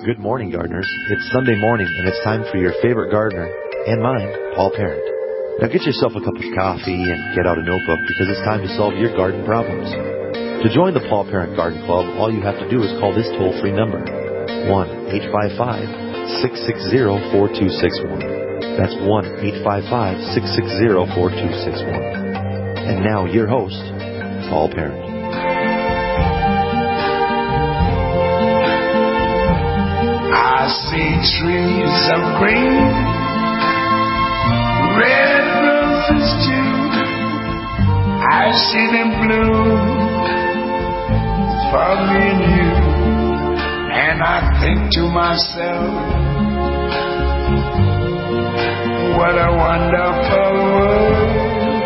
Good morning, gardeners. It's Sunday morning, and it's time for your favorite gardener, and mine, Paul Parent. Now get yourself a cup of coffee and get out a notebook because it's time to solve your garden problems. To join the Paul Parent Garden Club, all you have to do is call this toll-free number, 1-855-660-4261. That's 1-855-660-4261. And now, your host, Paul Parent. I see trees of green, red roses too. I see them bloom for me and you. And I think to myself, what a wonderful world.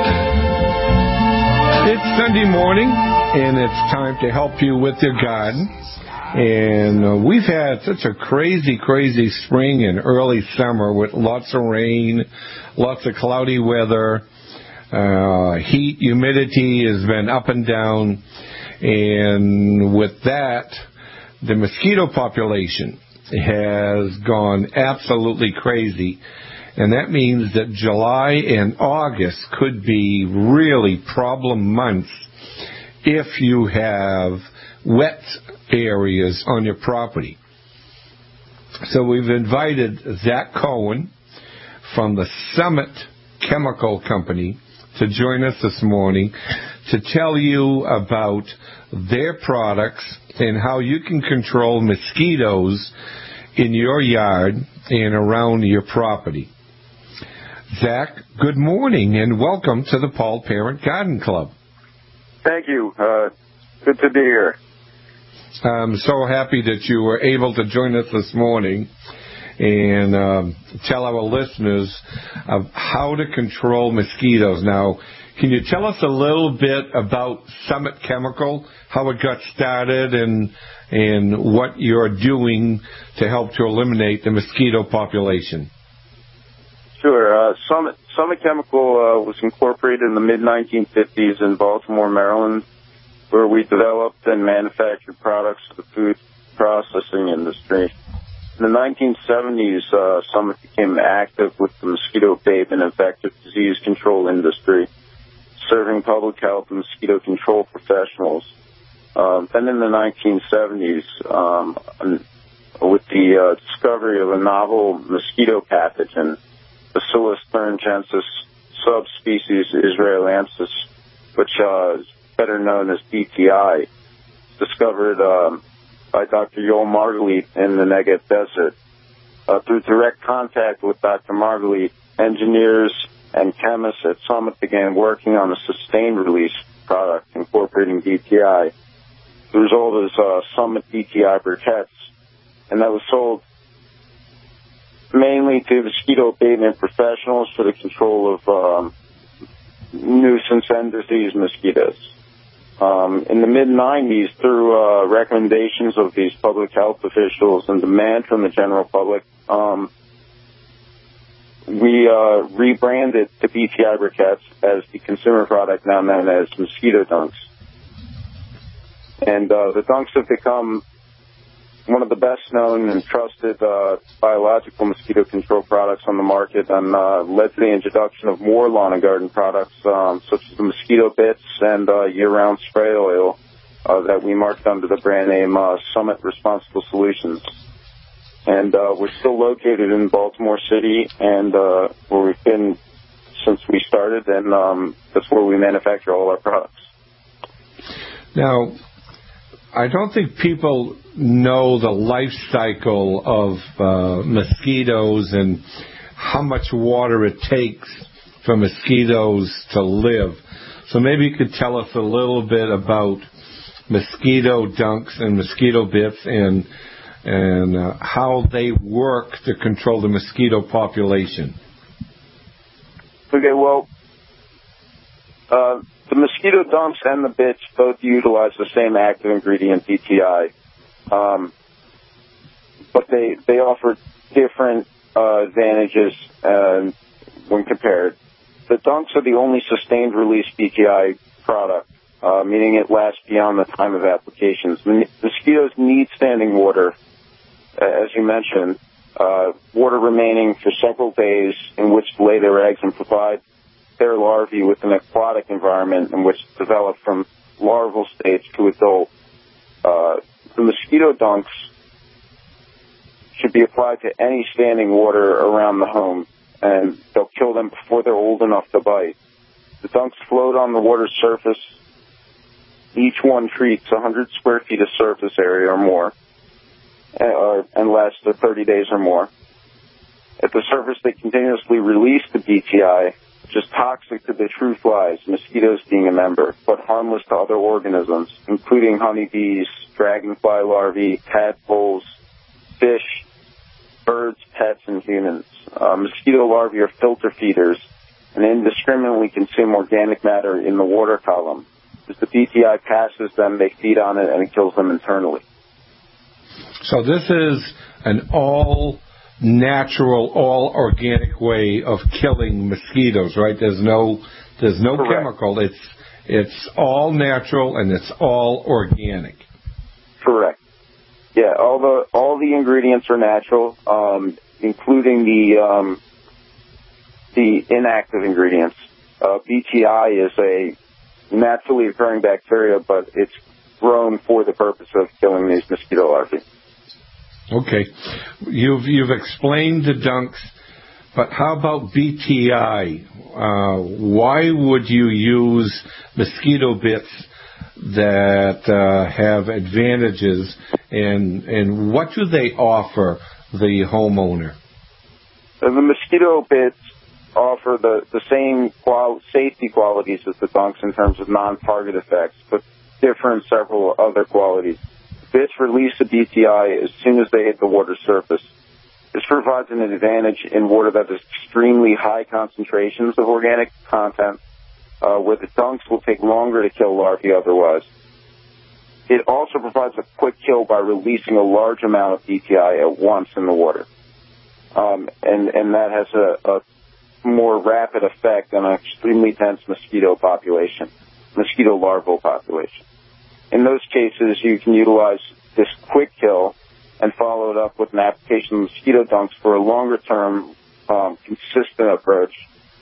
It's Sunday morning, and it's time to help you with your garden. And we've had such a crazy spring and early summer with lots of rain, lots of cloudy weather, heat, humidity has been up and down. And with that, the mosquito population has gone absolutely crazy. And that means that July and August could be really problem months if you have wet areas on your property. So we've invited Zach Cohen from the Summit Chemical Company to join us this morning to tell you about their products and how you can control mosquitoes in your yard and around your property. Zach, good morning and welcome to the Paul Parent Garden Club. Thank you. Good to be here. I'm so happy that you were able to join us this morning and tell our listeners of how to control mosquitoes. Now, can you tell us a little bit about Summit Chemical, how it got started, and what you're doing to help to eliminate the mosquito population? Sure. Summit Chemical was incorporated in the mid-1950s in Baltimore, Maryland, where we developed and manufactured products for the food processing industry. In the 1970s, Summit became active with the mosquito bait and infectious disease control industry, serving public health and mosquito control professionals. Then in the 1970s, with the discovery of a novel mosquito pathogen, Bacillus thuringiensis subspecies israelensis, which is better known as BTI, discovered by Dr. Yoel Margalit in the Negev Desert. Through direct contact with Dr. Margalit, engineers and chemists at Summit began working on a sustained release product incorporating BTI. The result is Summit BTI briquettes, and that was sold mainly to mosquito abatement professionals for the control of nuisance and disease mosquitoes. In the mid-90s, through recommendations of these public health officials and demand from the general public, we rebranded the BTI briquettes as the consumer product now known as Mosquito Dunks. And the Dunks have become one of the best-known and trusted biological mosquito control products on the market, and led to the introduction of more lawn and garden products, such as the mosquito bits and year-round spray oil that we market under the brand name Summit Responsible Solutions. And we're still located in Baltimore City, and where we've been since we started, and that's where we manufacture all our products. Now, I don't think people know the life cycle of mosquitoes and how much water it takes for mosquitoes to live. So maybe you could tell us a little bit about mosquito dunks and mosquito bits and how they work to control the mosquito population. Okay, well, the mosquito dunks and the bits both utilize the same active ingredient, BTI, but they offer different advantages when compared. The dunks are the only sustained release BTI product, meaning it lasts beyond the time of applications. Mosquitoes need standing water as you mentioned, water remaining for several days in which to lay their eggs and provide their larvae with an aquatic environment in which to develop from larval stage to adult. The mosquito dunks should be applied to any standing water around the home, and they'll kill them before they're old enough to bite. The dunks float on the water's surface. Each one treats 100 square feet of surface area or more, and lasts for 30 days or more. At the surface, they continuously release the BTI, which is toxic to the true flies, mosquitoes being a member, but harmless to other organisms, including honeybees, dragonfly larvae, tadpoles, fish, birds, pets, and humans. Mosquito larvae are filter feeders and indiscriminately consume organic matter in the water column. As the BTI passes them, they feed on it, and it kills them internally. So this is an all-natural, all-organic way of killing mosquitoes, right? There's no Correct. chemical. It's all natural and it's all organic. Correct. Yeah, all the ingredients are natural, including the inactive ingredients. BTI is a naturally occurring bacteria, but it's grown for the purpose of killing these mosquito larvae. Okay. You've explained the dunks, but how about BTI? Why would you use mosquito bits that have advantages, and what do they offer the homeowner? The mosquito bits offer the same safety qualities as the dunks in terms of non-target effects, but differ in several other qualities. Bits release the BTI as soon as they hit the water surface. This provides an advantage in water that has extremely high concentrations of organic content, where the dunks will take longer to kill larvae otherwise. It also provides a quick kill by releasing a large amount of BTI at once in the water. And that has a more rapid effect on an extremely dense mosquito larval population. In those cases, you can utilize this quick kill and follow it up with an application of mosquito dunks for a longer-term, consistent approach.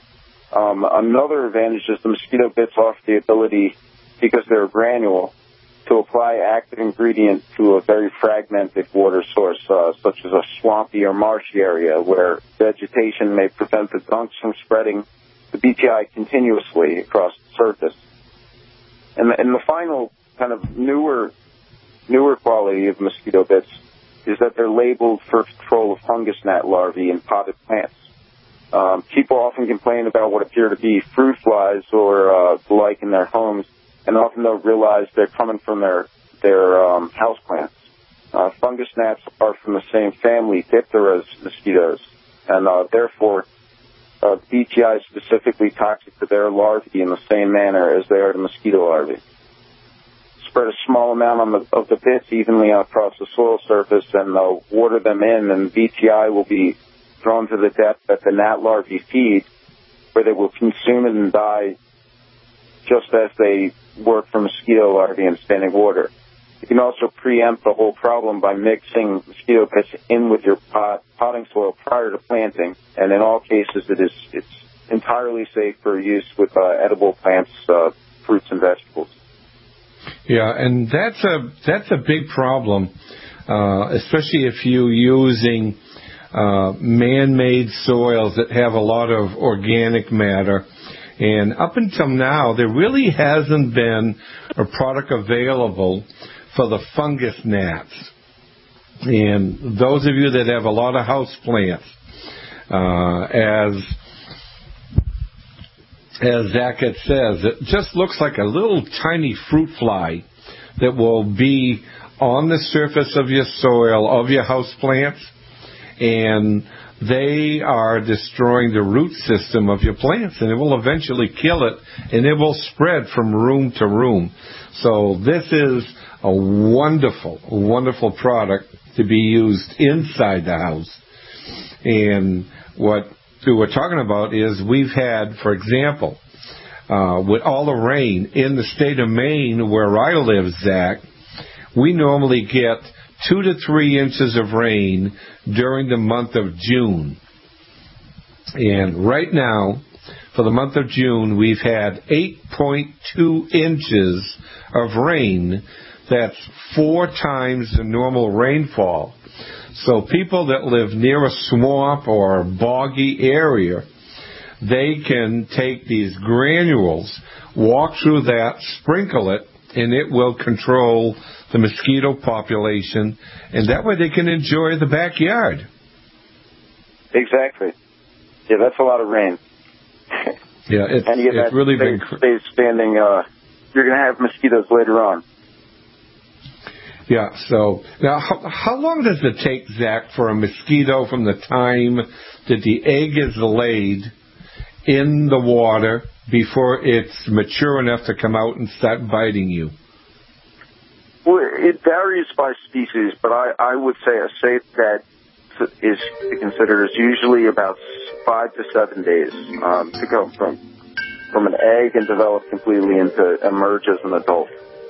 Another advantage is the mosquito bits offer the ability, because they're a granule, to apply active ingredient to a very fragmented water source, such as a swampy or marshy area where vegetation may prevent the dunks from spreading the BTI continuously across the surface. And the final kind of newer quality of mosquito bits is that they're labeled for control of fungus gnat larvae in potted plants. People often complain about what appear to be fruit flies or the like in their homes, and often don't realize they're coming from their house plants. Fungus gnats are from the same family, Diptera mosquitoes, and therefore BTI is specifically toxic to their larvae in the same manner as they are to mosquito larvae. Spread a small amount of the bits evenly across the soil surface and water them in, and BTI will be drawn to the depth that the gnat larvae feed, where they will consume it and die just as they work for mosquito larvae in standing water. You can also preempt the whole problem by mixing mosquito bits in with your potting soil prior to planting, and in all cases it's entirely safe for use with edible plants, fruits and vegetables. Yeah, and that's a big problem, especially if you're using man-made soils that have a lot of organic matter. And up until now, there really hasn't been a product available for the fungus gnats. And those of you that have a lot of house plants, as Zach had says, it just looks like a little tiny fruit fly that will be on the surface of your soil, of your house plants, and they are destroying the root system of your plants, and it will eventually kill it, and it will spread from room to room. So this is a wonderful product to be used inside the house. And what we're talking about is we've had, for example, with all the rain in the state of Maine where I live, Zach, we normally get 2 to 3 inches of rain during the month of June. And right now, for the month of June, we've had 8.2 inches of rain. That's 4 times the normal rainfall. So people that live near a swamp or a boggy area, they can take these granules, walk through that, sprinkle it, and it will control the mosquito population, and that way they can enjoy the backyard. Exactly. Yeah, that's a lot of rain. Yeah, it's really been... Stays standing, you're going to have mosquitoes later on. Yeah, so now how long does it take, Zach, for a mosquito from the time that the egg is laid in the water before it's mature enough to come out and start biting you? Well, it varies by species, but I would say a safe bet is to consider is usually about 5 to 7 days to go from an egg and develop completely into emerge as an adult.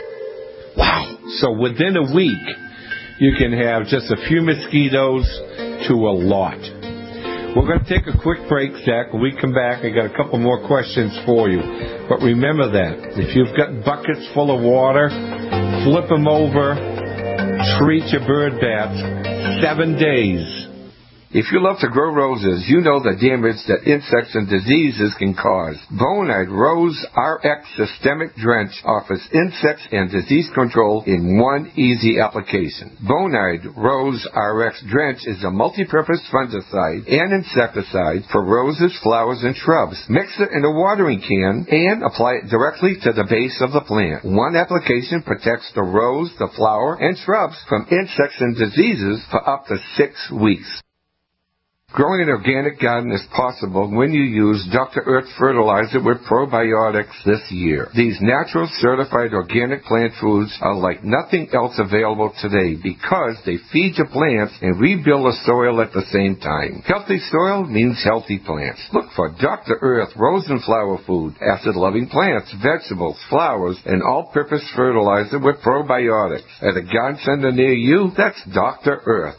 Wow. So within a week, you can have just a few mosquitoes to a lot. We're going to take a quick break, Zach. When we come back, I got a couple more questions for you. But remember that. If you've got buckets full of water, flip them over, treat your bird bats 7 days. If you love to grow roses, you know the damage that insects and diseases can cause. Bonide Rose RX Systemic Drench offers insects and disease control in one easy application. Bonide Rose RX Drench is a multi-purpose fungicide and insecticide for roses, flowers, and shrubs. Mix it in a watering can and apply it directly to the base of the plant. One application protects the rose, the flower, and shrubs from insects and diseases for up to 6 weeks. Growing an organic garden is possible when you use Dr. Earth fertilizer with probiotics this year. These natural certified organic plant foods are like nothing else available today because they feed your plants and rebuild the soil at the same time. Healthy soil means healthy plants. Look for Dr. Earth rose and flower food, acid-loving plants, vegetables, flowers, and all-purpose fertilizer with probiotics. At a garden center near you, that's Dr. Earth.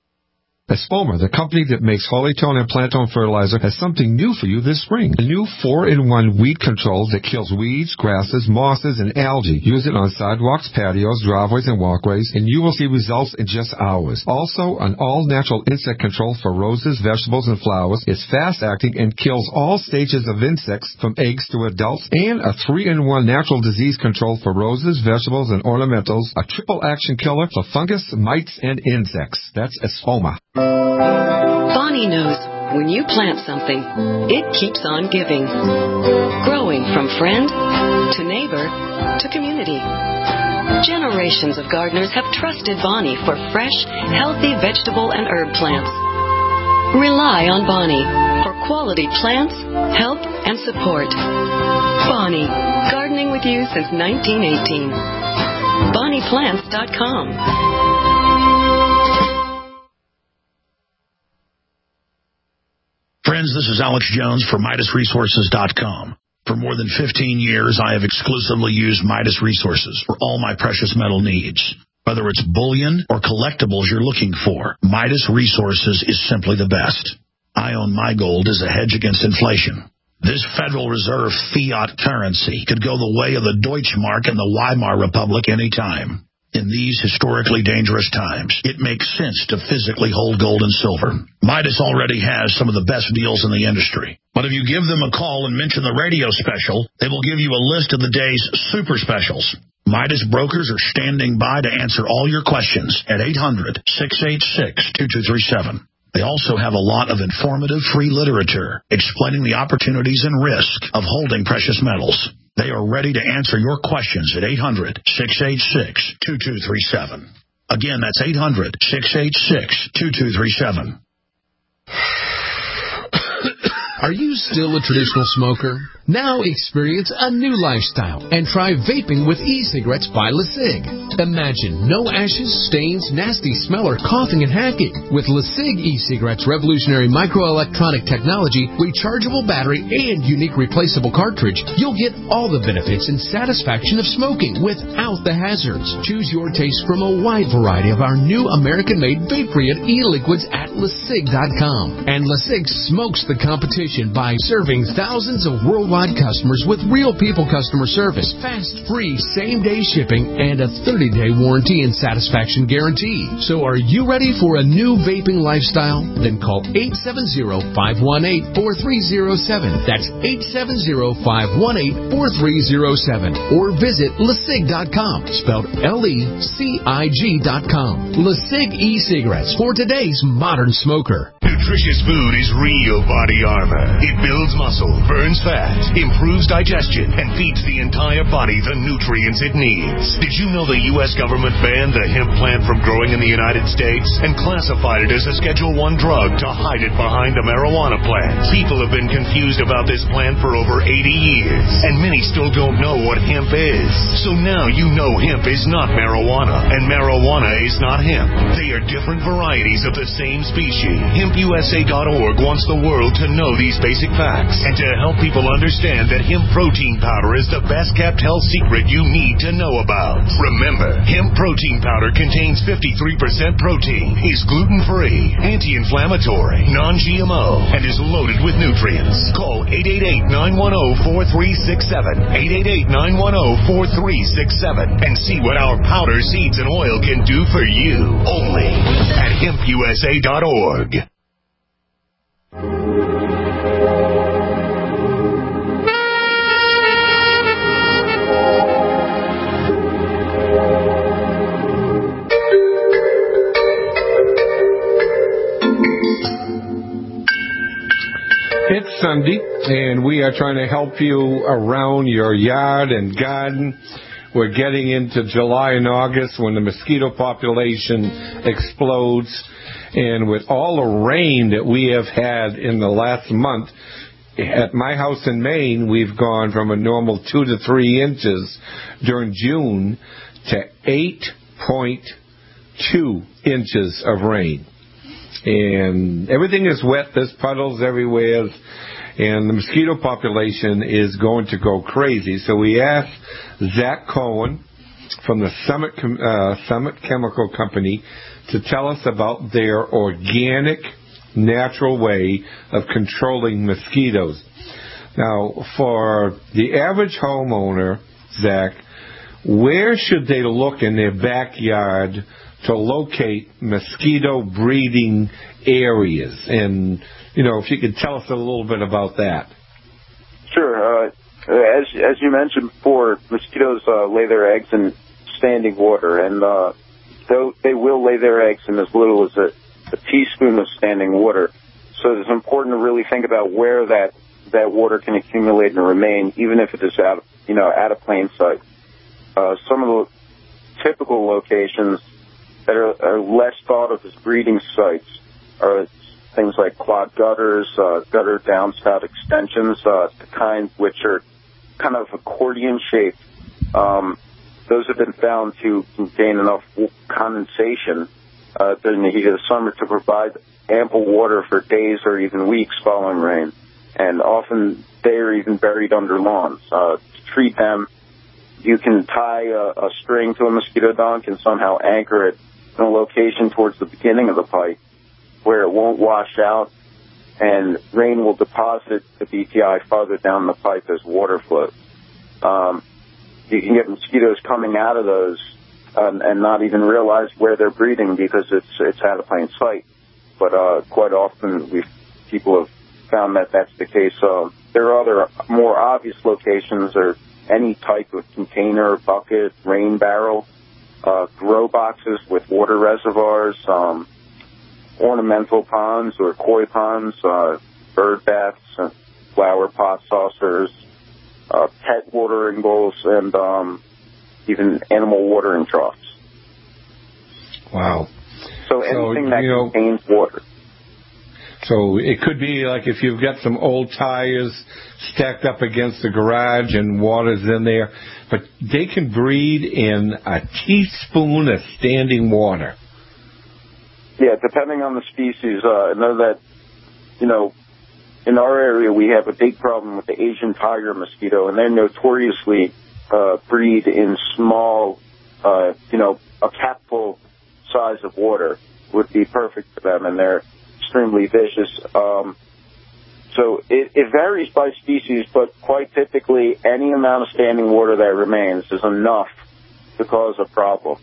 Espoma, the company that makes Holytone and Plantone fertilizer, has something new for you this spring. A new 4-in-1 weed control that kills weeds, grasses, mosses, and algae. Use it on sidewalks, patios, driveways, and walkways, and you will see results in just hours. Also, an all-natural insect control for roses, vegetables, and flowers. It's fast-acting and kills all stages of insects from eggs to adults. And a 3-in-1 natural disease control for roses, vegetables, and ornamentals. A triple-action killer for fungus, mites, and insects. That's Espoma. Bonnie knows when you plant something, it keeps on giving. Growing from friend to neighbor to community. Generations of gardeners have trusted Bonnie for fresh, healthy vegetable and herb plants. Rely on Bonnie for quality plants, help, and support. Bonnie, gardening with you since 1918. BonniePlants.com. Friends, this is Alex Jones for MidasResources.com. For more than 15 years, I have exclusively used Midas Resources for all my precious metal needs. Whether it's bullion or collectibles you're looking for, Midas Resources is simply the best. I own my gold as a hedge against inflation. This Federal Reserve fiat currency could go the way of the Deutschmark and the Weimar Republic any time. In these historically dangerous times, it makes sense to physically hold gold and silver. Midas already has some of the best deals in the industry. But if you give them a call and mention the radio special, they will give you a list of the day's super specials. Midas brokers are standing by to answer all your questions at 800-686-2237. They also have a lot of informative free literature explaining the opportunities and risk of holding precious metals. They are ready to answer your questions at 800-686-2237. Again, that's 800-686-2237. Are you still a traditional smoker? Now experience a new lifestyle and try vaping with e-cigarettes by LeSig. Imagine no ashes, stains, nasty smell, or coughing and hacking. With LeSig e-cigarettes' revolutionary microelectronic technology, rechargeable battery, and unique replaceable cartridge, you'll get all the benefits and satisfaction of smoking without the hazards. Choose your taste from a wide variety of our new American-made vape-free e-liquids at LeSig.com. And LeSig smokes the competition by serving thousands of worldwide customers with real people customer service, fast, free, same-day shipping, and a 30-day warranty and satisfaction guarantee. So are you ready for a new vaping lifestyle? Then call 870-518-4307. That's 870-518-4307. Or visit LeSig.com, spelled LECIG.com. LeSig e-cigarettes for today's modern smoker. Nutritious food is real body armor. It builds muscle, burns fat, improves digestion, and feeds the entire body the nutrients it needs. Did you know the U.S. government banned the hemp plant from growing in the United States and classified it as a Schedule I drug to hide it behind a marijuana plant? People have been confused about this plant for over 80 years, and many still don't know what hemp is. So now you know hemp is not marijuana, and marijuana is not hemp. They are different varieties of the same species. HempUSA.org wants the world to know these basic facts and to help people understand that hemp protein powder is the best kept health secret you need to know about. Remember, hemp protein powder contains 53% protein, is gluten-free, anti-inflammatory, non-GMO, and is loaded with nutrients. Call 888-910-4367, 888-910-4367, and see what our powder, seeds, and oil can do for you. Only at HempUSA.org. It's Sunday, and we are trying to help you around your yard and garden. We're getting into July and August when the mosquito population explodes. And with all the rain that we have had in the last month, at my house in Maine, we've gone from a normal 2 to 3 inches during June to 8.2 inches of rain. And everything is wet. There's puddles everywhere. And the mosquito population is going to go crazy. So we asked Zach Cohen from the Summit Chemical Company to tell us about their organic, natural way of controlling mosquitoes. Now, for the average homeowner, Zach, where should they look in their backyard to locate mosquito breeding areas? And, you know, if you could tell us a little bit about that. Sure. As you mentioned before, mosquitoes lay their eggs in standing water, and they will lay their eggs in as little as a teaspoon of standing water. So it's important to really think about where that water can accumulate and remain, even if it is out of plain sight. Some of the typical locations that are less thought of as breeding sites are things like clogged gutters, gutter downspout extensions, the kind which are kind of accordion-shaped. Those have been found to contain enough condensation during the heat of the summer to provide ample water for days or even weeks following rain. And often they are even buried under lawns. To treat them, you can tie a string to a mosquito dunk and somehow anchor it in a location towards the beginning of the pipe where it won't wash out, and rain will deposit the BTI farther down the pipe as water flows. You can get mosquitoes coming out of those and not even realize where they're breeding because it's out of plain sight. But quite often people have found that that's the case. There are other more obvious locations, or any type of container, bucket, rain barrel, grow boxes with water reservoirs, ornamental ponds or koi ponds, bird baths, flower pot saucers, pet watering bowls, and even animal watering troughs. Wow. So anything that contains water. So it could be like if you've got some old tires stacked up against the garage and water's in there, but they can breed in a teaspoon of standing water. Yeah, depending on the species. I know that, in our area we have a big problem with the Asian tiger mosquito, and they notoriously breed in small, a capful size of water would be perfect for them, and they're extremely vicious. So it varies by species, but quite typically any amount of standing water that remains is enough to cause a problem.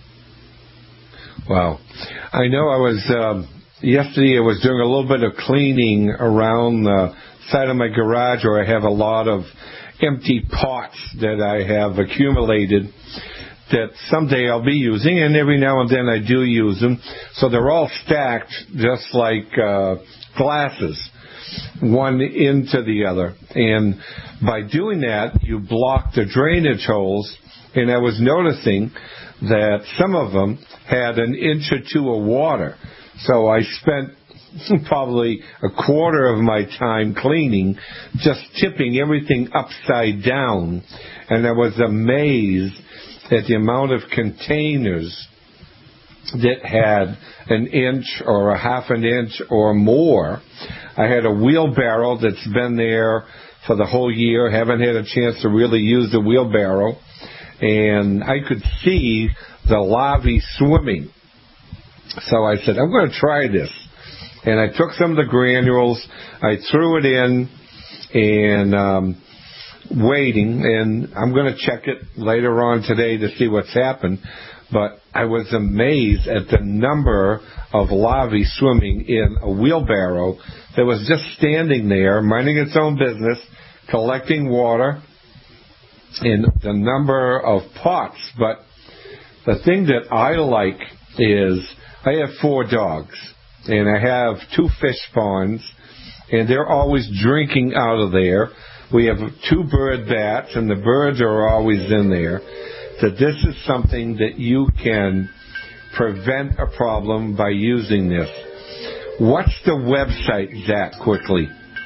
Wow. I know yesterday I was doing a little bit of cleaning around the side of my garage where I have a lot of empty pots that I have accumulated that someday I'll be using, and every now and then I do use them. So they're all stacked just like glasses, one into the other. And by doing that, you block the drainage holes, and I was noticing that some of them had an inch or two of water. So I spent probably a quarter of my time cleaning, just tipping everything upside down, and I was amazed at the amount of containers that had an inch or a half an inch or more. I had a wheelbarrow that's been there for the whole year, haven't had a chance to really use the wheelbarrow, and I could see the larvae swimming. So I said, I'm going to try this. And I took some of the granules, I threw it in, and waiting, and I'm going to check it later on today to see what's happened. But I was amazed at the number of larvae swimming in a wheelbarrow that was just standing there, minding its own business, collecting water, and the number of pots. But the thing that I like is I have 4 dogs, and I have 2 fish ponds, and they're always drinking out of there. We have 2 bird bats, and the birds are always in there. So this is something that you can prevent a problem by using this. What's the website, Zach, quickly?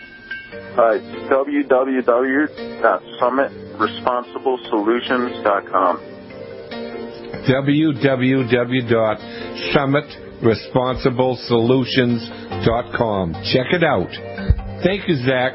www.summitresponsibleSolutions.com. www.summitresponsibleSolutions.com. Check it out. Thank you, Zach.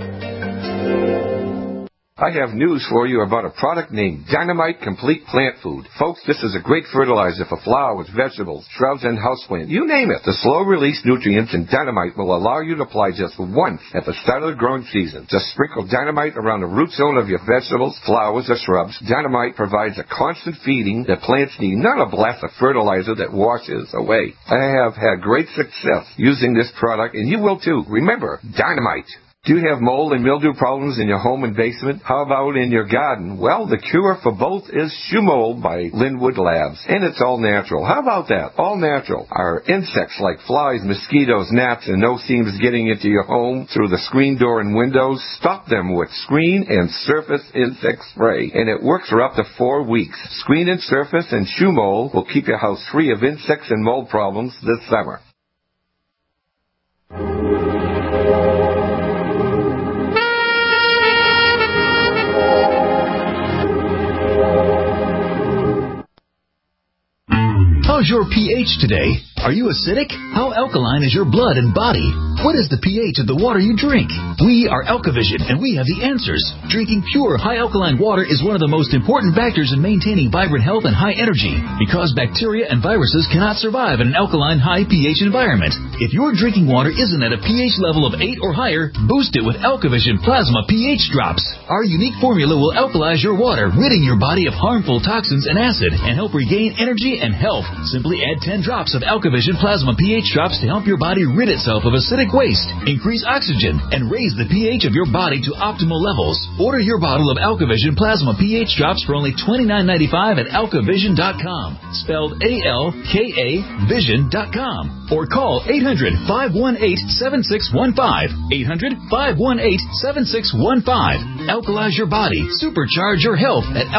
I have news for you about a product named Dynamite Complete Plant Food. Folks, this is a great fertilizer for flowers, vegetables, shrubs, and houseplants. You name it. The slow-release nutrients in Dynamite will allow you to apply just once at the start of the growing season. Just sprinkle Dynamite around the root zone of your vegetables, flowers, or shrubs. Dynamite provides a constant feeding that plants need, not a blast of fertilizer that washes away. I have had great success using this product, and you will too. Remember, Dynamite. Do you have mold and mildew problems in your home and basement? How about in your garden? Well, the cure for both is Shoe Mold by Linwood Labs, and it's all natural. How about that? All natural. Our insects like flies, mosquitoes, gnats, and no-seams getting into your home through the screen door and windows? Stop them with Screen and Surface Insect Spray, and it works for up to 4 weeks. Screen and Surface and Shoe Mold will keep your house free of insects and mold problems this summer. How's your pH today? Are you acidic? How alkaline is your blood and body? What is the pH of the water you drink? We are Alkavision, and we have the answers. Drinking pure, high alkaline water is one of the most important factors in maintaining vibrant health and high energy, because bacteria and viruses cannot survive in an alkaline, high pH environment. If your drinking water isn't at a pH level of 8 or higher, boost it with Alkavision Plasma pH Drops. Our unique formula will alkalize your water, ridding your body of harmful toxins and acid, and help regain energy and health. Simply add 10 drops of Alkavision Plasma pH Drops to help your body rid itself of acidic waste, increase oxygen, and raise the pH of your body to optimal levels. Order your bottle of Alkavision Plasma pH Drops for only $29.95 at alkavision.com, spelled A-L-K-A Vision.com, or call 800-518-7615, 800-518-7615. Alkalize your body, supercharge your health at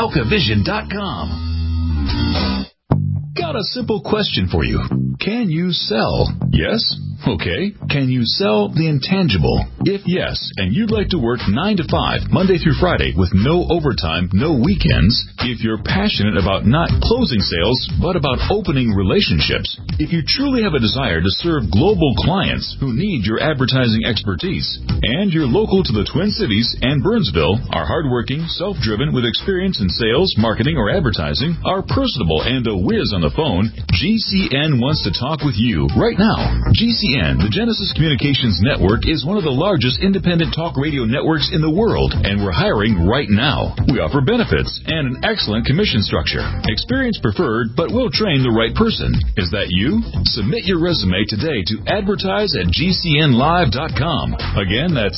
alkavision.com. Got a simple question for you. Can you sell? Yes? Okay. Can you sell the intangible? If yes, and you'd like to work 9 to 5, Monday through Friday, with no overtime, no weekends, if you're passionate about not closing sales, but about opening relationships, if you truly have a desire to serve global clients who need your advertising expertise, and you're local to the Twin Cities and Burnsville, are hardworking, self-driven, with experience in sales, marketing, or advertising, are personable and a whiz on the phone, GCN wants to talk with you right now. GCN, the Genesis Communications Network, is one of the largest independent talk radio networks in the world, and we're hiring right now. We offer benefits and an excellent commission structure. Experience preferred, but we'll train the right person. Is that you? Submit your resume today to advertise@gcnlive.com. Again, that's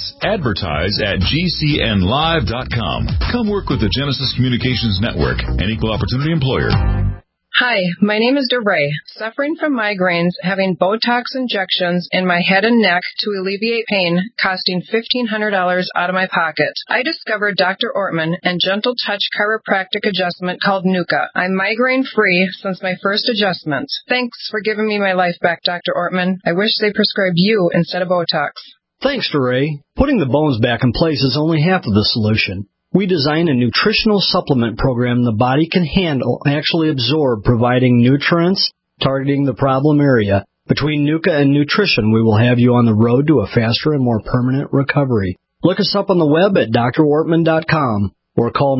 advertise@gcnlive.com. Come work with the Genesis Communications Network, an equal opportunity employer. Hi, my name is DeRay. Suffering from migraines, having Botox injections in my head and neck to alleviate pain, costing $1,500 out of my pocket. I discovered Dr. Ortman and Gentle Touch chiropractic adjustment called Nuka. I'm migraine-free since my first adjustment. Thanks for giving me my life back, Dr. Ortman. I wish they prescribed you instead of Botox. Thanks, DeRay. Putting the bones back in place is only half of the solution. We design a nutritional supplement program the body can handle and actually absorb, providing nutrients, targeting the problem area. Between Nuka and nutrition, we will have you on the road to a faster and more permanent recovery. Look us up on the web at drortman.com or call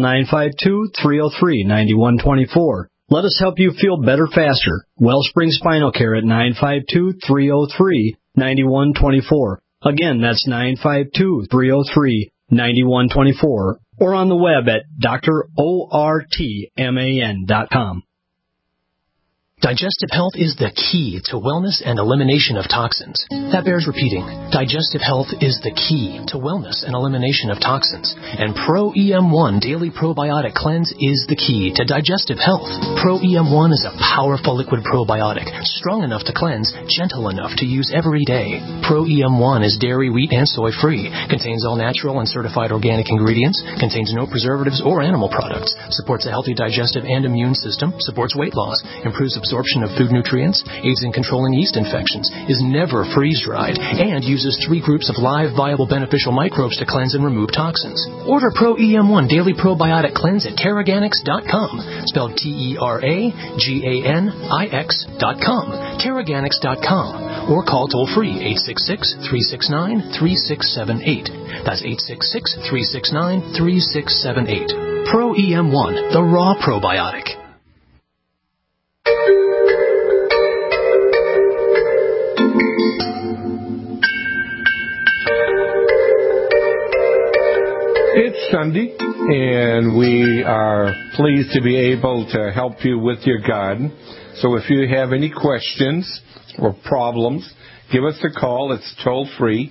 952-303-9124. Let us help you feel better faster. Wellspring Spinal Care at 952-303-9124. Again, that's 952-303-9124. Or on the web at drortman.com. Digestive health is the key to wellness and elimination of toxins. That bears repeating. Digestive health is the key to wellness and elimination of toxins. And Pro EM1 Daily Probiotic Cleanse is the key to digestive health. Pro EM1 is a powerful liquid probiotic, strong enough to cleanse, gentle enough to use every day. Pro EM1 is dairy, wheat, and soy-free, contains all natural and certified organic ingredients, contains no preservatives or animal products, supports a healthy digestive and immune system, supports weight loss, improves absorption of food nutrients, aids in controlling yeast infections, is never freeze-dried, and uses 3 groups of live, viable, beneficial microbes to cleanse and remove toxins. Order Pro EM1 Daily Probiotic Cleanse at Teraganix.com, spelled Teraganix.com, Teraganix.com, or call toll-free 866-369-3678. That's 866-369-3678. Pro EM1, the raw probiotic. It's Sunday, and we are pleased to be able to help you with your garden. So if you have any questions or problems, give us a call. It's toll-free,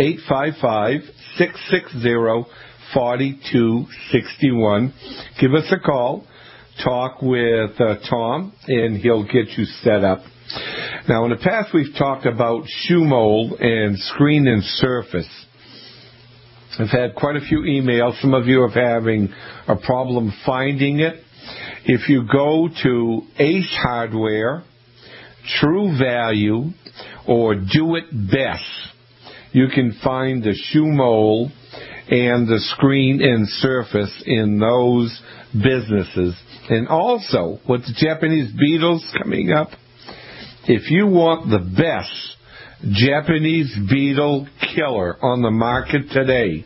855-660-4261. Give us a call. Talk with Tom, and he'll get you set up. Now, in the past, we've talked about shoe mold and screen and surface. I've had quite a few emails. Some of you are having a problem finding it. If you go to Ace Hardware, True Value, or Do It Best, you can find the shoe mold and the screen and surface in those businesses. And also, with the Japanese beetles coming up, if you want the best Japanese beetle killer on the market today,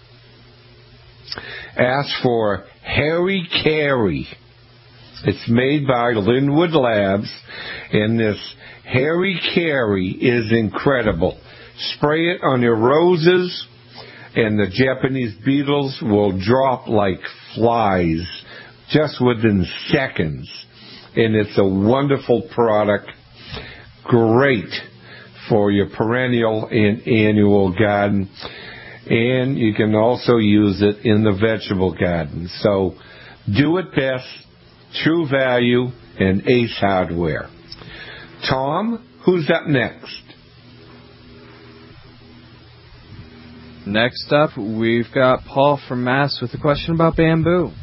ask for Harry Carey. It's made by Linwood Labs, and this Harry Carey is incredible. Spray it on your roses, and the Japanese beetles will drop like flies just within seconds. And it's a wonderful product, great for your perennial and annual garden. And you can also use it in the vegetable garden. So Do It Best, True Value, and Ace Hardware. Tom, who's up next? Next up, we've got Paul from Mass with a question about bamboo.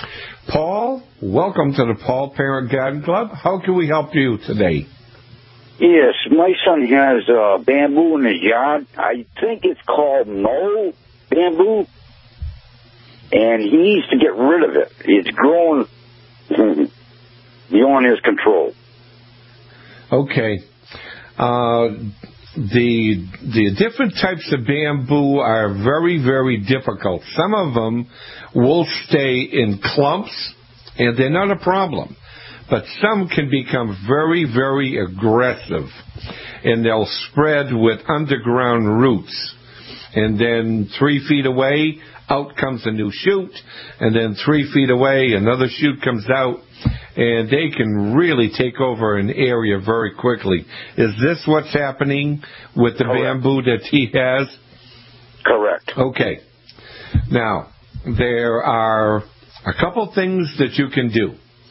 Paul, welcome to the Paul Parent Garden Club. How can we help you today? Yes, my son has bamboo in his yard. I think it's called no bamboo, and he needs to get rid of it. It's growing beyond his control. Okay. The different types of bamboo are very, very difficult. Some of them will stay in clumps, and they're not a problem. But some can become very, very aggressive, and they'll spread with underground roots. And then 3 feet away, out comes a new shoot, and then 3 feet away, another shoot comes out, and they can really take over an area very quickly. Is this what's happening with the bamboo that he has? Correct. Okay. Now, there are a couple things that you can do.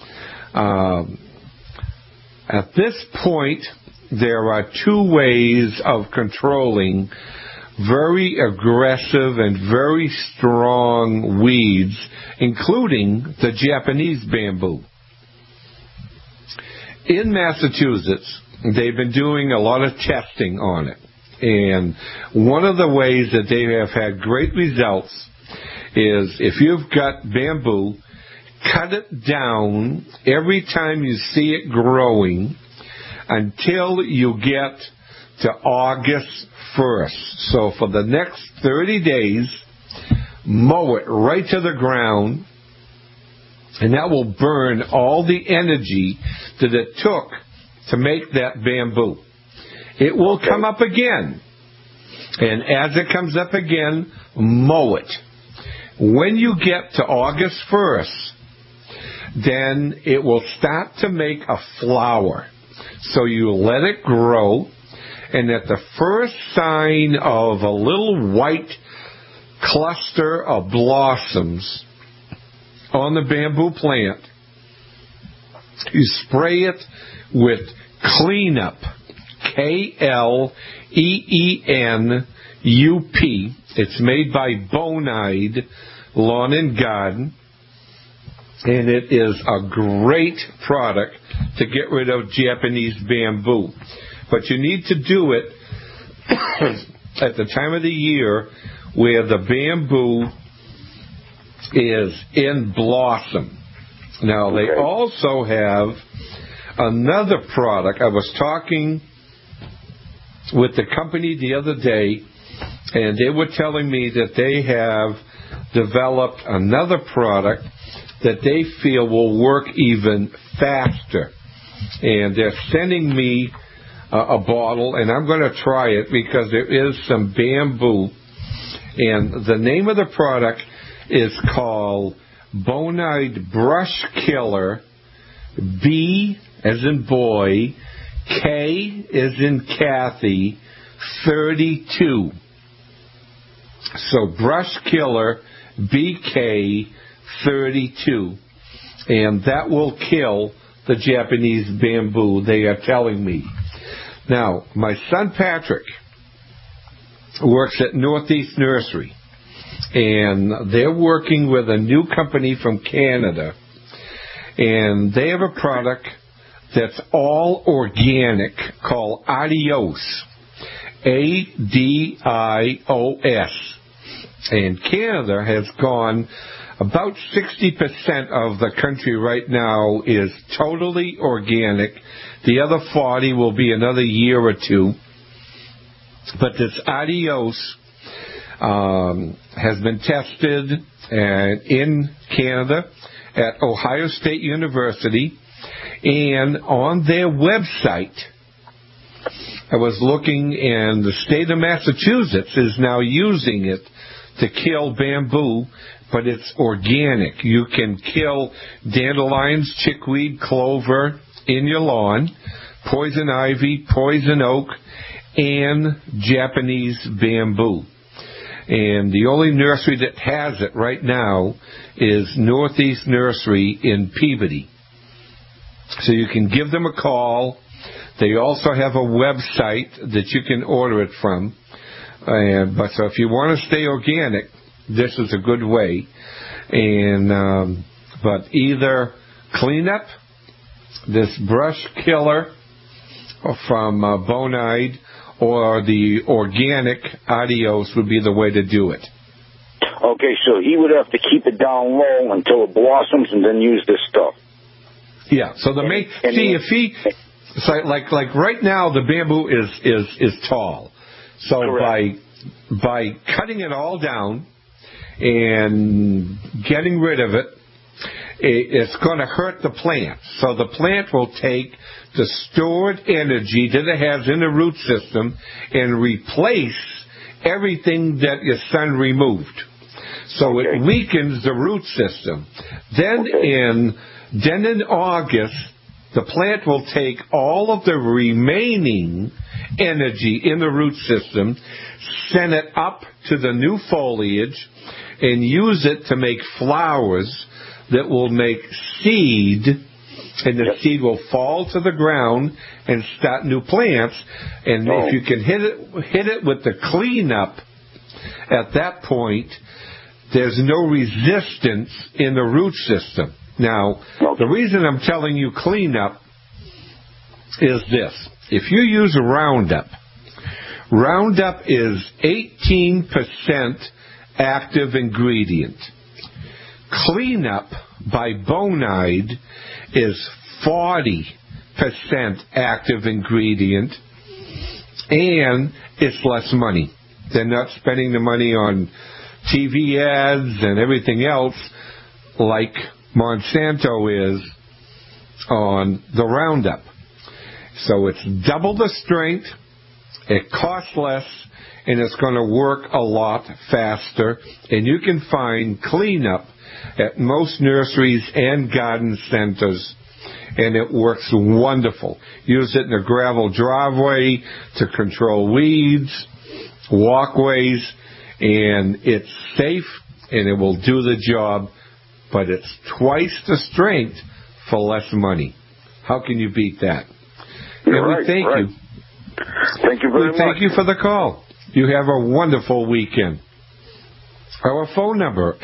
At this point, there are 2 ways of controlling very aggressive and very strong weeds, including the Japanese bamboo. In Massachusetts, they've been doing a lot of testing on it. And one of the ways that they have had great results is if you've got bamboo, cut it down every time you see it growing until you get to August 1st. So for the next 30 days, mow it right to the ground, and that will burn all the energy that it took to make that bamboo. It will come up again, and as it comes up again, mow it. When you get to August 1st, then it will start to make a flower. So you let it grow, and at the first sign of a little white cluster of blossoms on the bamboo plant, you spray it with Cleanup, K-L-E-E-N-U-P. It's made by Bonide Lawn and Garden, and it is a great product to get rid of Japanese bamboo. But you need to do it at the time of the year where the bamboo is in blossom. Now, they also have another product. I was talking with the company the other day, and they were telling me that they have developed another product that they feel will work even faster. And they're sending me a bottle, and I'm going to try it because there is some bamboo. And the name of the product is called Bonide Brush Killer, B as in boy, K as in Kathy, 32. So Brush Killer, BK 32. And that will kill the Japanese bamboo, they are telling me. Now, my son Patrick works at Northeast Nursery, and they're working with a new company from Canada, and they have a product that's all organic called Adios, A-D-I-O-S. And Canada has gone, about 60% of the country right now is totally organic. The other 40 will be another year or two. But this Adios has been tested in Canada at Ohio State University, and on their website, I was looking, and the state of Massachusetts is now using it to kill bamboo, but it's organic. You can kill dandelions, chickweed, clover in your lawn, poison ivy, poison oak, and Japanese bamboo. And the only nursery that has it right now is Northeast Nursery in Peabody. So you can give them a call. They also have a website that you can order it from. But so if you want to stay organic, this is a good way. And but either Cleanup, this Brush Killer, from Bonide, or the organic Adios would be the way to do it. Okay, so he would have to keep it down low until it blossoms and then use this stuff. Yeah, so like right now the bamboo is tall. So by cutting it all down and getting rid of it, it's going to hurt the plant. So the plant will take the stored energy that it has in the root system and replace everything that your son removed. So it weakens the root system. Then in August, the plant will take all of the remaining energy in the root system, send it up to the new foliage, and use it to make flowers that will make seed, and the seed will fall to the ground and start new plants. And if you can hit it with the cleanup at that point, there's no resistance in the root system. Now, the reason I'm telling you cleanup is this. If you use Roundup is 18% active ingredient. Cleanup by Bonide is 40% active ingredient, and it's less money. They're not spending the money on TV ads and everything else like Monsanto is on the Roundup. So it's double the strength, it costs less, and it's going to work a lot faster. And you can find Cleanup at most nurseries and garden centers, and it works wonderful. Use it in a gravel driveway to control weeds, walkways, and it's safe and it will do the job, but it's twice the strength for less money. How can you beat that? And thank you. Thank you very much. Thank you for the call. You have a wonderful weekend. Our phone number,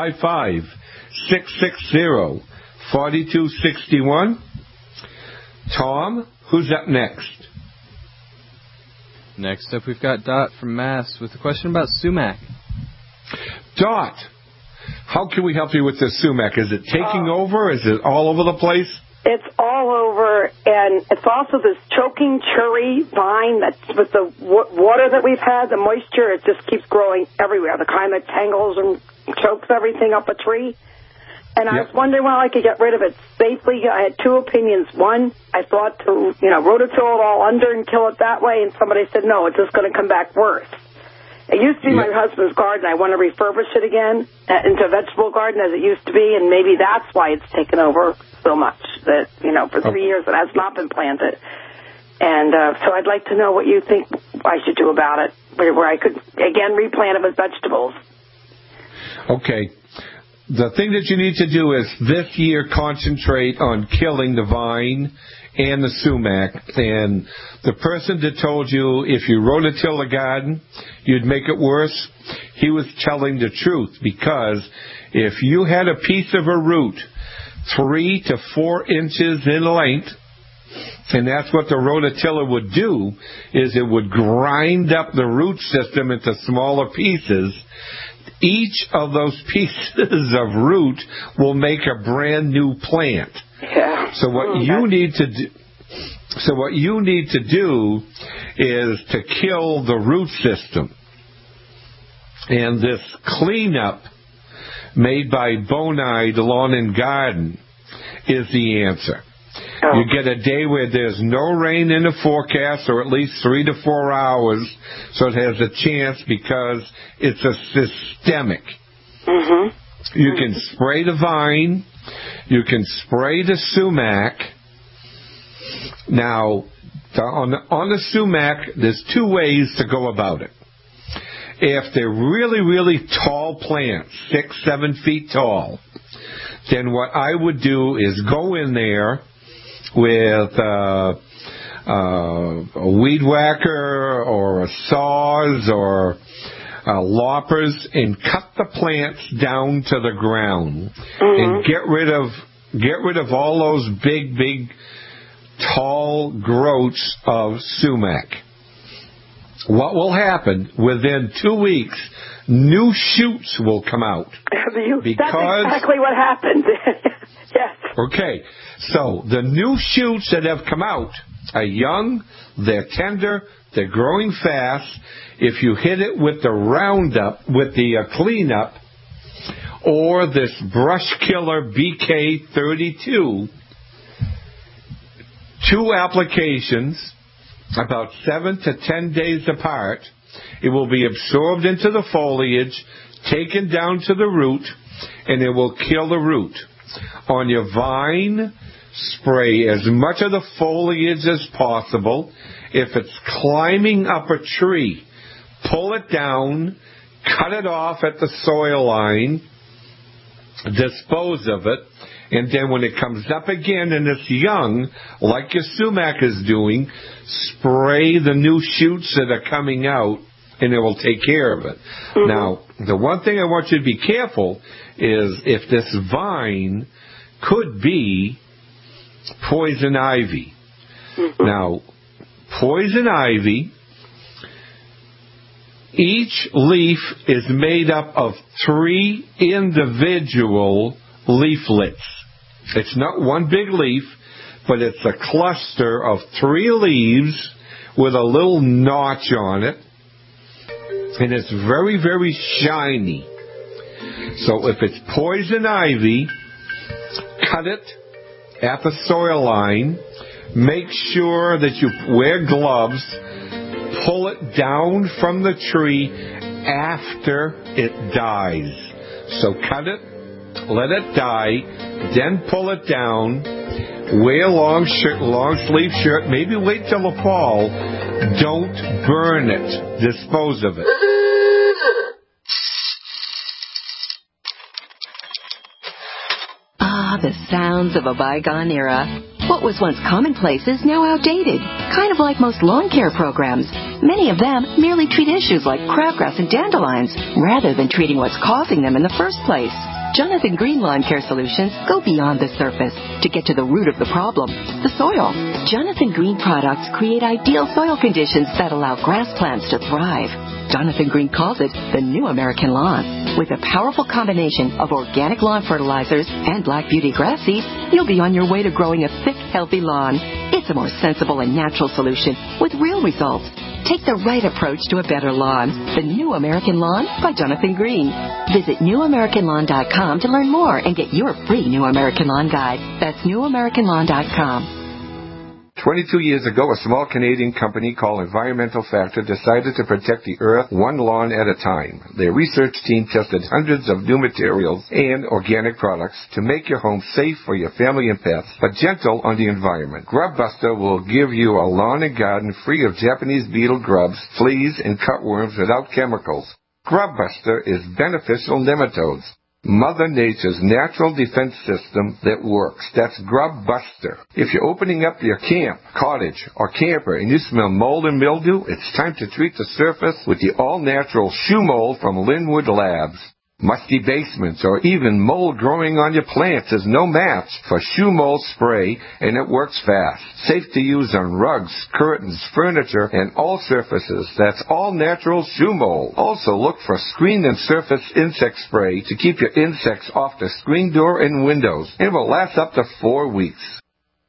855-660-4261. Tom, who's up next? Next up, we've got Dot from Mass with a question about sumac. Dot, how can we help you with the sumac? Is it taking over? Is it all over the place? It's all over, and it's also this choking cherry vine that's with the water that we've had, the moisture, it just keeps growing everywhere. The kind that tangles and chokes everything up a tree. And I was wondering how I could get rid of it safely. I had two opinions. One, I thought to, rototill it all under and kill it that way, and somebody said, no, it's just going to come back worse. It used to be my husband's garden. I want to refurbish it again into a vegetable garden as it used to be, and maybe that's why it's taken over so much that, for 3 years it has not been planted. And so I'd like to know what you think I should do about it, where I could, again, replant it with vegetables. Okay. The thing that you need to do is this year concentrate on killing the vine and the sumac. And the person that told you if you rototill the garden, you'd make it worse, he was telling the truth, because if you had a piece of a root 3 to 4 inches in length, and that's what the rototiller would do, is it would grind up the root system into smaller pieces. Each of those pieces of root will make a brand new plant. Yeah. So what you need to do is to kill the root system. And this cleanup made by Bonide Lawn and Garden is the answer. You get a day where there's no rain in the forecast, or at least 3 to 4 hours, so it has a chance because it's a systemic. Mm-hmm. You can spray the vine. You can spray the sumac. Now, on the sumac, there's 2 ways to go about it. If they're really, really tall plants, 6, 7 feet tall, then what I would do is go in there with a weed whacker or a saws or loppers and cut the plants down to the ground, and get rid of all those big tall growths of sumac. What will happen within 2 weeks? New shoots will come out. That's exactly what happened. Yes. Okay, so the new shoots that have come out are young, they're tender, they're growing fast. If you hit it with the Roundup, with the cleanup, or this brush killer BK32, 2 applications, about 7 to 10 days apart, it will be absorbed into the foliage, taken down to the root, and it will kill the root. On your vine, spray as much of the foliage as possible. If it's climbing up a tree, pull it down, cut it off at the soil line, dispose of it, and then when it comes up again and it's young, like your sumac is doing, spray the new shoots that are coming out, and it will take care of it. Mm-hmm. Now, the one thing I want you to be careful is if this vine could be poison ivy. Mm-hmm. Now, poison ivy, each leaf is made up of 3 individual leaflets. It's not one big leaf, but it's a cluster of 3 leaves with a little notch on it. And it's very, very shiny. So if it's poison ivy, cut it at the soil line. Make sure that you wear gloves. Pull it down from the tree after it dies. So cut it, let it die, then pull it down. Wear a long sleeve shirt. Maybe wait till the fall. Don't burn it. Dispose of it. Ah, the sounds of a bygone era. What was once commonplace is now outdated, kind of like most lawn care programs. Many of them merely treat issues like crabgrass and dandelions, rather than treating what's causing them in the first place. Jonathan Green Lawn Care Solutions go beyond the surface to get to the root of the problem, the soil. Jonathan Green products create ideal soil conditions that allow grass plants to thrive. Jonathan Green calls it the New American Lawn. With a powerful combination of organic lawn fertilizers and Black Beauty grass seed, you'll be on your way to growing a thick, healthy lawn. It's a more sensible and natural solution with real results. Take the right approach to a better lawn. The New American Lawn by Jonathan Green. Visit newamericanlawn.com to learn more and get your free New American Lawn guide. That's newamericanlawn.com. 22 years ago, a small Canadian company called Environmental Factor decided to protect the earth one lawn at a time. Their research team tested hundreds of new materials and organic products to make your home safe for your family and pets, but gentle on the environment. GrubBuster will give you a lawn and garden free of Japanese beetle grubs, fleas, and cutworms without chemicals. GrubBuster is beneficial nematodes, Mother Nature's natural defense system that works. That's GrubBuster. If you're opening up your camp, cottage, or camper and you smell mold and mildew, it's time to treat the surface with the all-natural shoe mold from Linwood Labs. Musty basements or even mold growing on your plants is no match for shoe mold spray, and it works fast. Safe to use on rugs, curtains, furniture, and all surfaces. That's all natural shoe mold. Also look for screen and surface insect spray to keep your insects off the screen door and windows. It will last up to 4 weeks.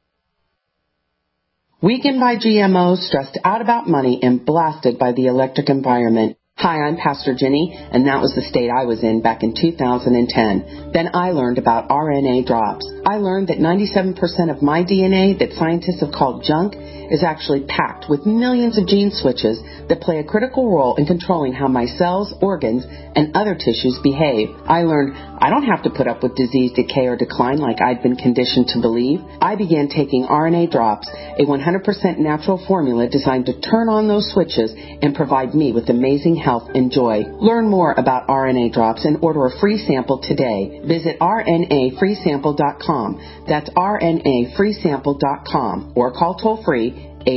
Weakened by GMOs, stressed out about money, and blasted by the electric environment. Hi, I'm Pastor Jenny, and that was the state I was in back in 2010. Then I learned about RNA drops. I learned that 97% of my DNA that scientists have called junk is actually packed with millions of gene switches that play a critical role in controlling how my cells, organs, and other tissues behave. I learned I don't have to put up with disease, decay, or decline like I'd been conditioned to believe. I began taking RNA drops, a 100% natural formula designed to turn on those switches and provide me with amazing health and joy. Learn more about RNA drops and order a free sample today. Visit rnafreesample.com. That's rnafreesample.com or call toll-free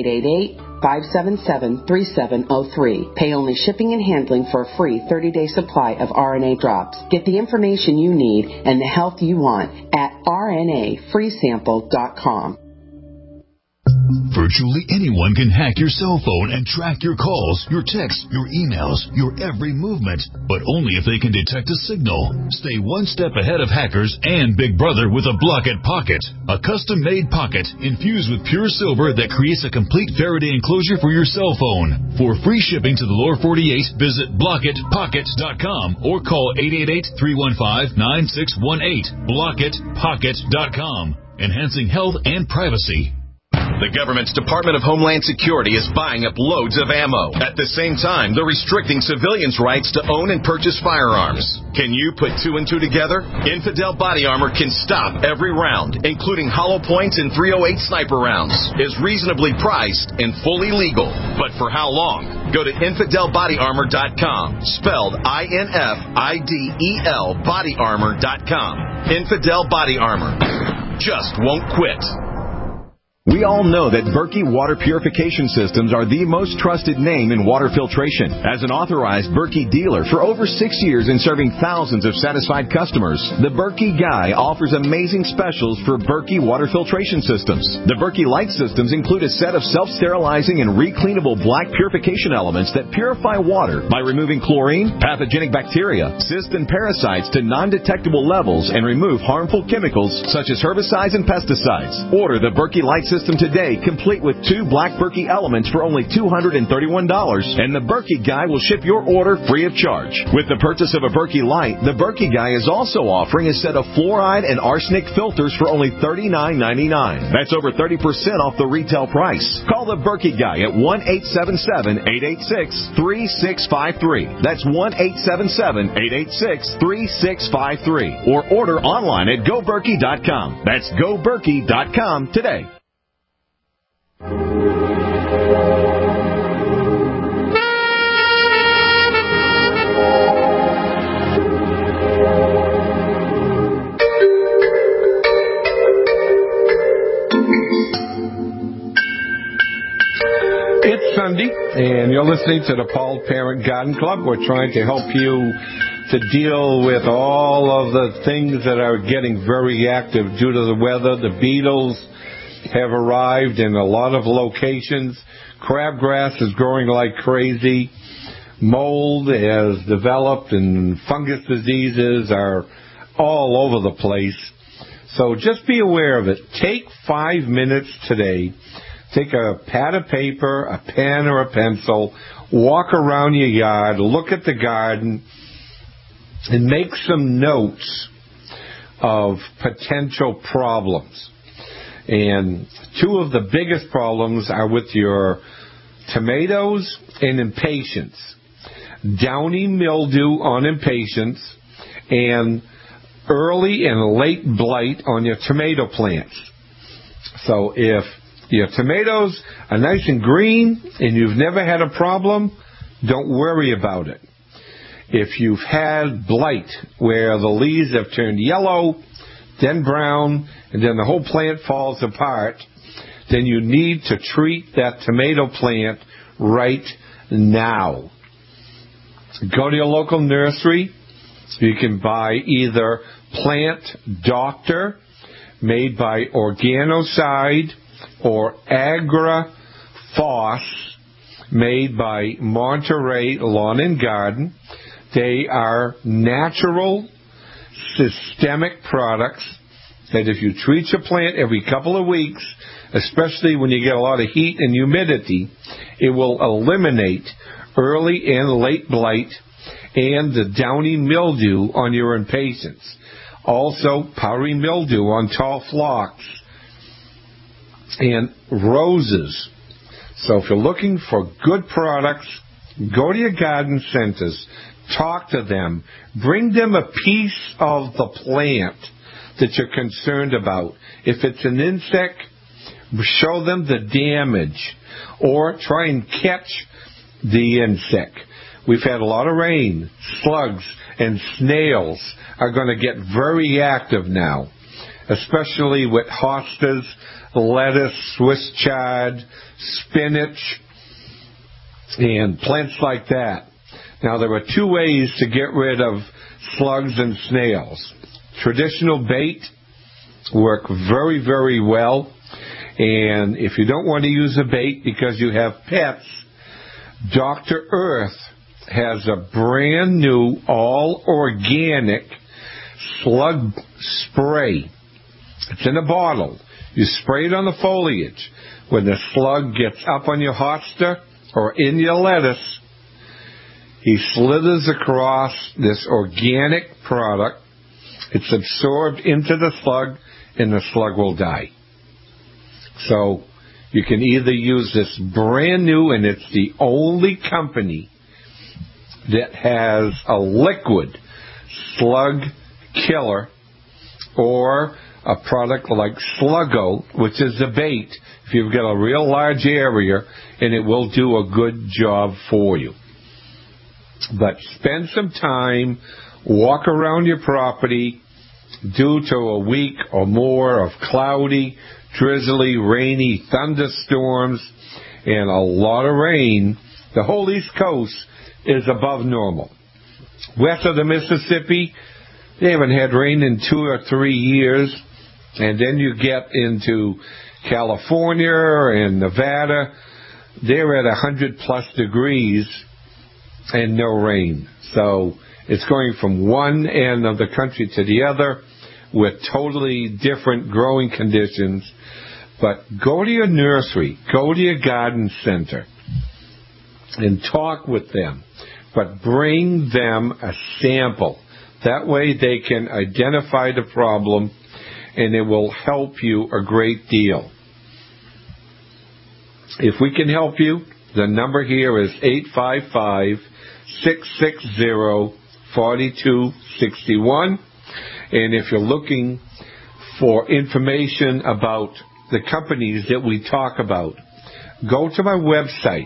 888-577-3703. Pay only shipping and handling for a free 30-day supply of RNA drops. Get the information you need and the health you want at rnafreesample.com. Virtually anyone can hack your cell phone and track your calls, your texts, your emails, your every movement, but only if they can detect a signal. Stay one step ahead of hackers and Big Brother with a Blockit Pocket, a custom-made pocket infused with pure silver that creates a complete Faraday enclosure for your cell phone. For free shipping to the lower 48, visit BlockitPockets.com or call 888-315-9618. BlockitPockets.com, enhancing health and privacy. The government's Department of Homeland Security is buying up loads of ammo. At the same time, they're restricting civilians' rights to own and purchase firearms. Can you put two and two together? Infidel Body Armor can stop every round, including hollow points and .308 sniper rounds. Is reasonably priced and fully legal. But for how long? Go to InfidelBodyArmor.com, spelled INFIDEL bodyarmor.com. Infidel Body Armor. Just won't quit. We all know that Berkey Water Purification Systems are the most trusted name in water filtration. As an authorized Berkey dealer for over 6 years and serving thousands of satisfied customers, the Berkey Guy offers amazing specials for Berkey Water Filtration Systems. The Berkey Light Systems include a set of self-sterilizing and recleanable black purification elements that purify water by removing chlorine, pathogenic bacteria, cysts, and parasites to non-detectable levels and remove harmful chemicals such as herbicides and pesticides. Order the Berkey Light System today, complete with 2 black Berkey elements for only $231, and the Berkey Guy will ship your order free of charge. With the purchase of a Berkey Light, the Berkey Guy is also offering a set of fluoride and arsenic filters for only $39.99. That's over 30% off the retail price. Call the Berkey Guy at 1-877-886-3653. That's 1-877-886-3653. Or order online at GoBerkey.com. That's GoBerkey.com today. It's Sunday, and you're listening to the Paul Parent Garden Club. We're trying to help you to deal with all of the things that are getting very active due to the weather. The beetles have arrived in a lot of locations. Crabgrass is growing like crazy. Mold has developed, and fungus diseases are all over the place. So just be aware of it. Take 5 minutes today. Take a pad of paper, a pen, or a pencil. Walk around your yard. Look at the garden. And make some notes of potential problems. And 2 of the biggest problems are with your tomatoes and impatiens. Downy mildew on impatiens and early and late blight on your tomato plants. So if your tomatoes are nice and green and you've never had a problem, don't worry about it. If you've had blight where the leaves have turned yellow, then brown, and then the whole plant falls apart, then you need to treat that tomato plant right now. Go to your local nursery. You can buy either Plant Doctor, made by Organocide, or Agra Foss, made by Monterey Lawn and Garden. They are natural, systemic products that if you treat your plant every couple of weeks, especially when you get a lot of heat and humidity, it will eliminate early and late blight and the downy mildew on your impatiens. Also, powdery mildew on tall phlox and roses. So if you're looking for good products, go to your garden centers, talk to them, bring them a piece of the plant that you're concerned about. If it's an insect, show them the damage or try and catch the insect. We've had a lot of rain. Slugs and snails are going to get very active now, especially with hostas, lettuce, Swiss chard, spinach, and plants like that. Now, there are 2 ways to get rid of slugs and snails. Traditional bait work very, very well. And if you don't want to use a bait because you have pets, Dr. Earth has a brand new all-organic slug spray. It's in a bottle. You spray it on the foliage. When the slug gets up on your hosta or in your lettuce, he slithers across this organic product. It's absorbed into the slug, and the slug will die. So you can either use this brand new, and it's the only company that has a liquid slug killer, or a product like Sluggo, which is a bait if you've got a real large area, and it will do a good job for you. But spend some time, walk around your property. Due to a week or more of cloudy, drizzly, rainy thunderstorms and a lot of rain, the whole East Coast is above normal. West of the Mississippi, they haven't had rain in 2 or 3 years. And then you get into California and Nevada, they're at 100-plus degrees and no rain. So it's going from one end of the country to the other with totally different growing conditions. But go to your nursery, go to your garden center, and talk with them. But bring them a sample. That way they can identify the problem, and it will help you a great deal. If we can help you, the number here is 855-660-4261. And if you're looking for information about the companies that we talk about, go to my website,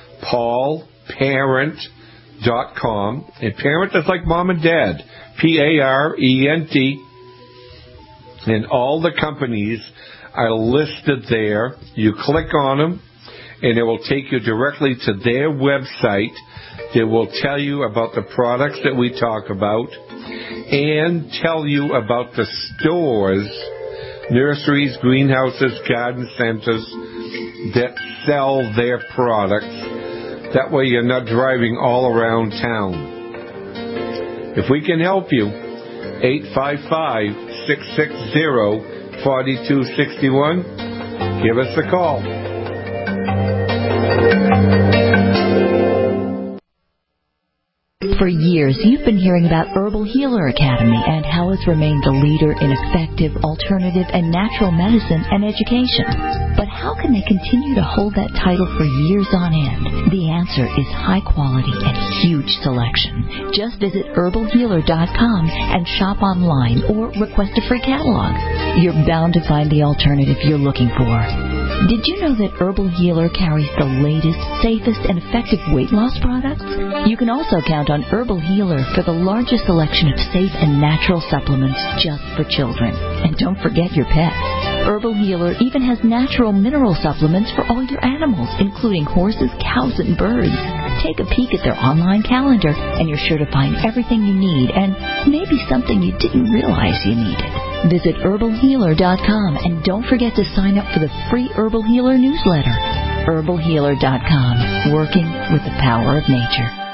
paulparent.com. And parent is like mom and dad, Parent. And all the companies are listed there. You click on them, and it will take you directly to their website. They will tell you about the products that we talk about and tell you about the stores, nurseries, greenhouses, garden centers that sell their products. That way you're not driving all around town. If we can help you, 855-660-4261. Give us a call. For years, you've been hearing about Herbal Healer Academy and how it's remained the leader in effective, alternative, and natural medicine and education. But how can they continue to hold that title for years on end? The answer is high quality and huge selection. Just visit herbalhealer.com and shop online or request a free catalog. You're bound to find the alternative you're looking for. Did you know that Herbal Healer carries the latest, safest, and effective weight loss products? You can also count on Herbal Healer for the largest selection of safe and natural supplements just for children. And don't forget your pets. Herbal Healer even has natural mineral supplements for all your animals, including horses, cows, and birds. Take a peek at their online calendar, and you're sure to find everything you need and maybe something you didn't realize you needed. Visit herbalhealer.com and don't forget to sign up for the free Herbal Healer newsletter. herbalhealer.com, working with the power of nature.